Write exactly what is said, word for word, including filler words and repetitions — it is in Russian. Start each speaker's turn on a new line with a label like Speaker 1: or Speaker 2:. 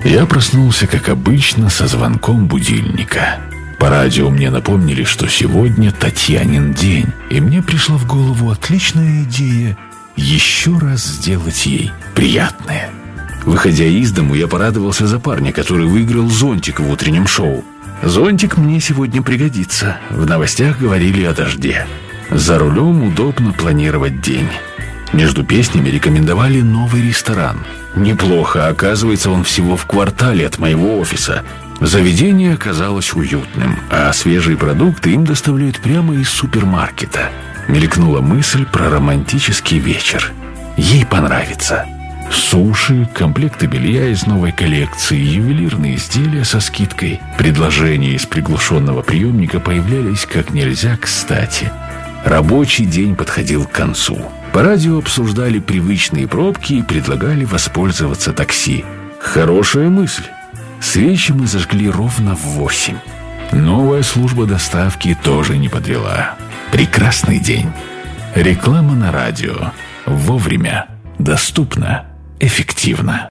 Speaker 1: Я проснулся, как обычно, со звонком будильника. По радио мне напомнили, что сегодня Татьянин день, и мне пришла в голову отличная идея еще раз сделать ей приятное. Выходя из дому, я порадовался за парня, который выиграл зонтик в утреннем шоу. Зонтик мне сегодня пригодится. В новостях говорили о дожде. За рулем удобно планировать день. Между песнями рекомендовали новый ресторан. Неплохо, оказывается, он всего в квартале от моего офиса. Заведение оказалось уютным, а свежие продукты им доставляют прямо из супермаркета. Мелькнула мысль про романтический вечер. Ей понравится. Суши, комплекты белья из новой коллекции, ювелирные изделия со скидкой. Предложения из приглушенного приемника появлялись как нельзя кстати. Рабочий день подходил к концу. По радио обсуждали привычные пробки и предлагали воспользоваться такси. Хорошая мысль. Свечи мы зажгли ровно в восемь. Новая служба доставки тоже не подвела. Прекрасный день. Реклама на радио. Вовремя. Доступно. Эффективно.